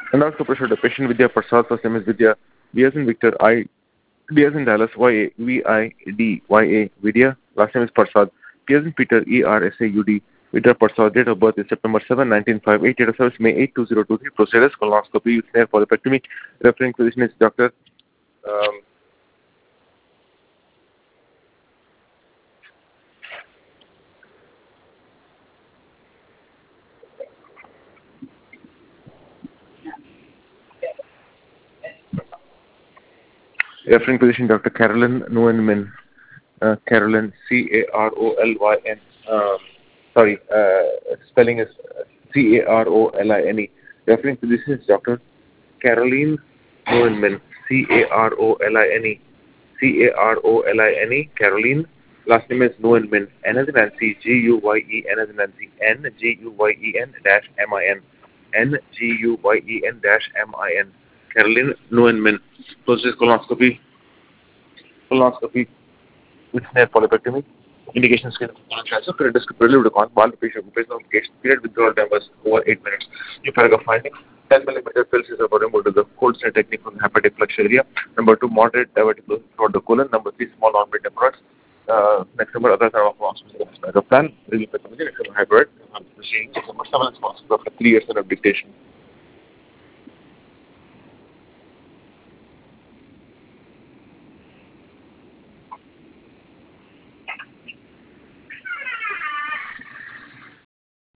Endoscopy showed the patient Vidya Prasad, first name is Vidya, V as in Victor, D as in Dallas, VIDYA, Vidya, last name is Prasad, P as in Peter, ERSAUD, Vidya Prasad, date of birth is September 7, 1958, date of service May 8, 2023, procedures, colonoscopy, with snare polypectomy, referring physician is Dr. Um, referring physician Dr. Carolyn Nguyenmin, Carolyn, Carolyn, sorry, spelling is Caroline. Referring physician is Dr. Caroline Nguyenmin, Caroline, Caroline, Caroline. Last name is Nguyenmin, N as in Nancy, Guyen as in Nancy, Nguyen dash MIN, Nguyen dash MIN, Caroline Nguyenmin. Process colonoscopy with snare polypectomy. Indication skin colon cancer. Period is prelude to ball patient notification. Period withdrawal time was over 8 minutes. New paragraph finding. 10 millimeter pills is about removed to the cold snare technique from the hepatic flux area. Number 2, moderate divertical throughout the colon. Number 3, small non-beta hemorrhoids. Next number, other type of hospital plan. Review pathology. Next number, hybrid. Proceedings. Number 7 is after 3 years of dictation.